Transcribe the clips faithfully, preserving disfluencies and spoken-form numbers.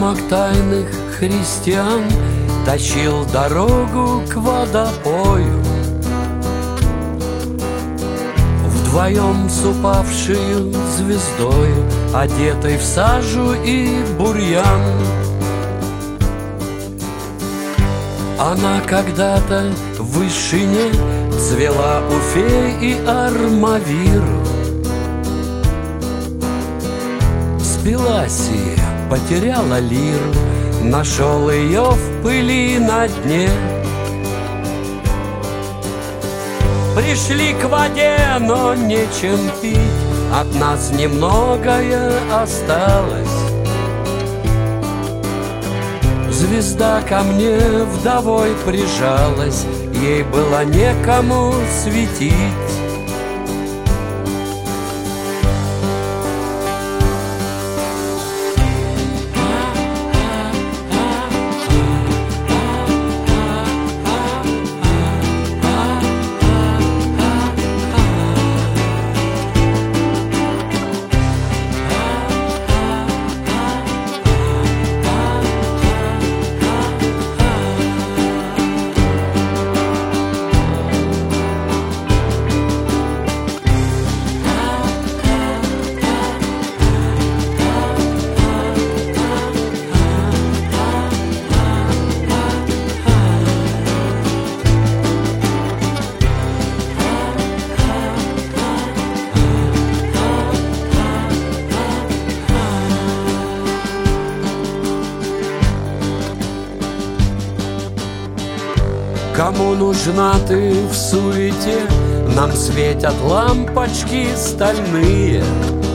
Потомок тайных христиан тащил дорогу к водопою. Вдвоем с упавшей звездою, одетой в сажу и бурьян. Она когда-то в вышине цвела у фей и армавиру. Спилась и потеряла лиру, нашел ее в пыли на дне. Пришли к воде, но нечем пить, от нас немногое осталось. Звезда ко мне вдовой прижалась, ей было некому светить. Кому нужна ты в суете, нам светят лампочки стальные.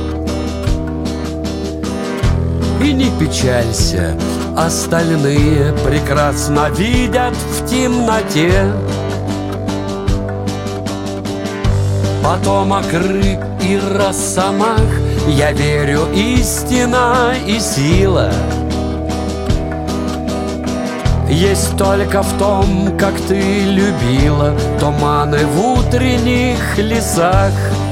И не печалься, остальные прекрасно видят в темноте. Потомок рыб и росомах, я верю, истина и сила есть только в том, как ты любила туманы в утренних лесах.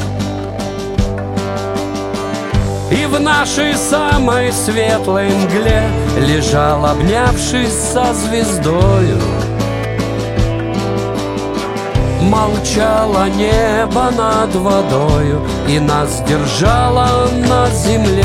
И в нашей самой светлой мгле лежал, обнявшись со звездою. Молчало небо над водою, и нас держало на земле.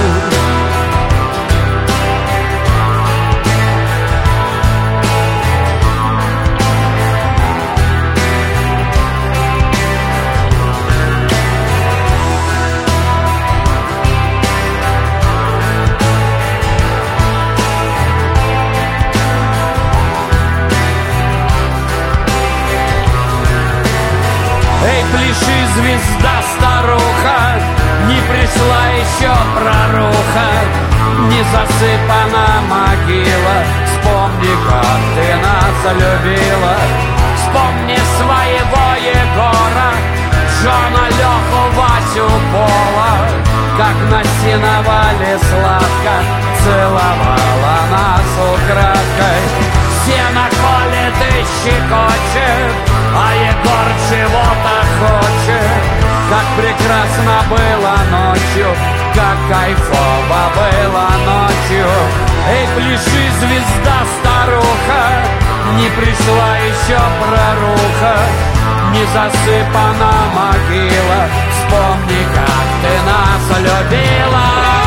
Эй, пляши, звезда, старуха, не пришла еще проруха, не засыпана могила. Вспомни, как ты нас любила, вспомни своего Егора, Джона, Леху, Васю, Пола, как на сеновале сладко целовала нас украдкой. Сено колет и щекочет, а Егор чего-то хочет. Как прекрасно было ночью, как кайфово было ночью. Эй, пляши, звезда, старуха, не пришла еще проруха, не засыпана могила. Вспомни, как ты нас любила.